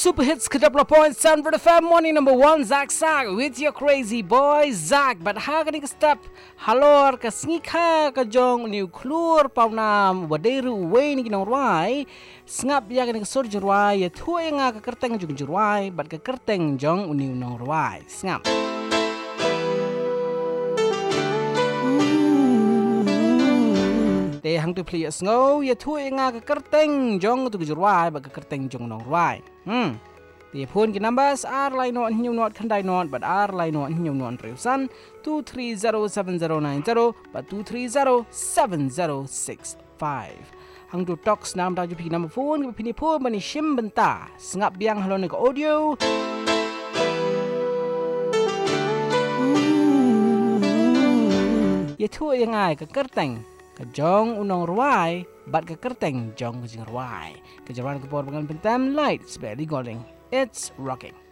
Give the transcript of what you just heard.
Super Hits ke-20.7 for the FM morning number 1 Zach with your crazy boy Zach. But ha kani ke step halor ke sngika ke jong new klur paunam waderu we ni nong rai ngap ya kani ke sor jurwai ya thuai nga ke kerteng jung jurwai but ke kerteng jong new nong rai ngap hang tu pli sngo ya thui nga ka kerteng jong tu jurwai ba ka kerteng jong nong rai ti phone ki numbers are line not new not khandai not but are line not new not reusan 230709 but 230706 hang tu talks nam da ju pi number phone ki pini phone bani shim benta ngap biang halon ka audio ya thui nga ka kerteng Kejong unong ruai, bat ke kerteng jong kejing ruai. Kejaran kepor pengan pentam light, sebagai goleng. It's rocking.